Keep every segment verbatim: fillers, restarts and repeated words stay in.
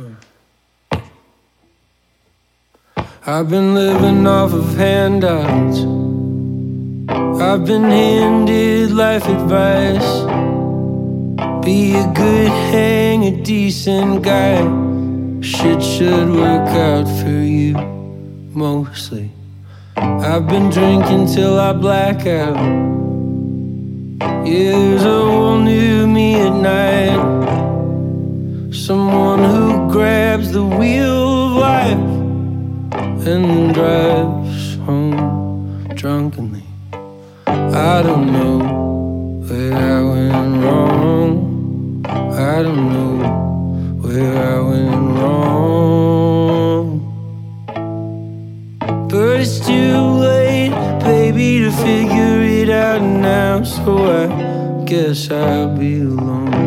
I've been living off of handouts. I've been handed life advice. Be a good hang, a decent guy. Shit should work out for you, mostly. I've been drinking till I black out. Yeah, there's a whole new me at night. Someone who grabs the wheel of life and drives home drunkenly. I don't know where I went wrong. I don't know where I went wrong. But it's too late, baby, to figure it out now. So I guess I'll be alone.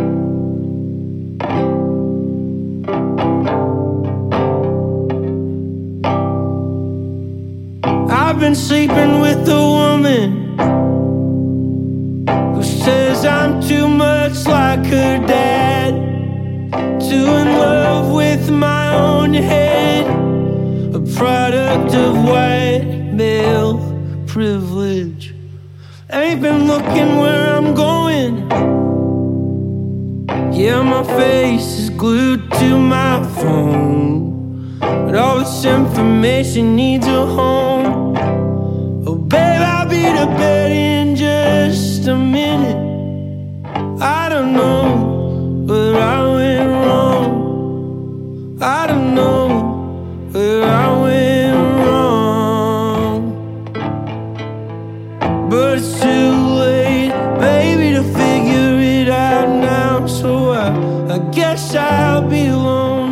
I've been sleeping with a woman who says I'm too much like her dad, too in love with my own head, a product of white male privilege. Ain't been looking where I'm going. Yeah, my face is glued to my phone, but all this information needs a home. Oh, babe, I'll be to bed in just a minute. I don't know where I went wrong. I don't know where I went wrong. But it's too late, baby, to figure it out now. So I, I guess I'll be alone.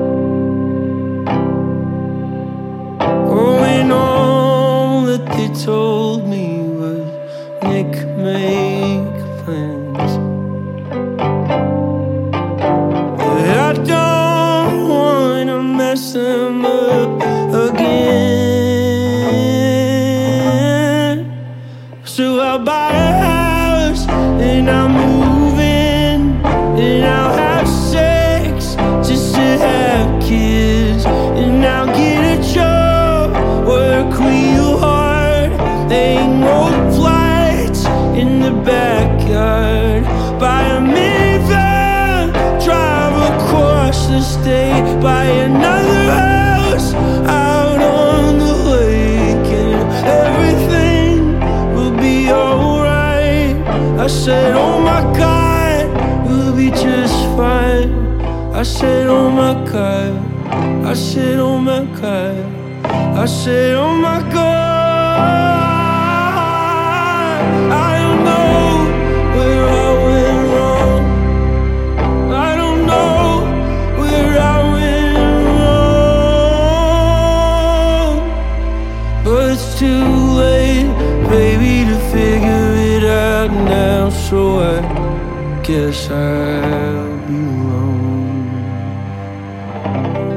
Oh, and all that they told me was Nick, make plans. I don't wanna mess them up again. So I'll buy a house and I'll move in, and I'll have sex just to have kids, and I'll get a job, work real hard, hang old flights in the backyard, buy a minivan, drive across the state, buy another house out on the lake, and everything will be alright. I said, oh my God, we'll be just fine. I said, oh my God, I said, oh my God, I said, oh my God. I don't know where I went wrong. I don't know where I went wrong. But it's too late, baby, to figure it out now. So I guess I'll be alone.